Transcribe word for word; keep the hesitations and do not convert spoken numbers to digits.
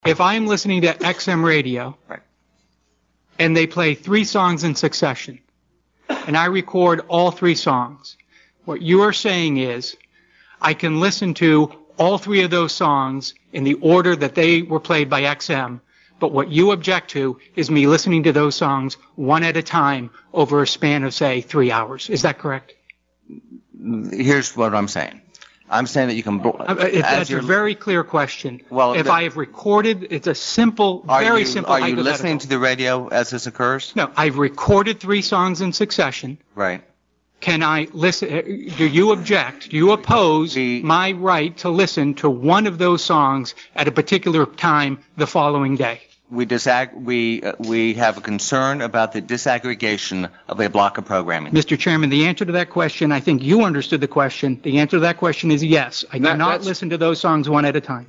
If I'm listening to X M radio, Right. and they play three songs in succession, and I record all three songs, what you are saying is I can listen to all three of those songs in the order that they were played by X M, but what you object to is me listening to those songs one at a time over a span of, say, three hours. Is that correct? Here's what I'm saying. I'm saying that you can. Uh, it- That's a very clear question. Well, If the- I have recorded, it's a simple, Are very you, simple are you hypothetical. listening to the radio as this occurs? No, I've recorded three songs in succession. Right. Can I listen? Do you object? Do you oppose The- my right to listen to one of those songs at a particular time the following day? We disag- we uh, we have a concern about the disaggregation of a block of programming. Mister Chairman, the answer to that question, I think you understood the question. The answer to that question is yes. I do That- not that's- listen to those songs one at a time.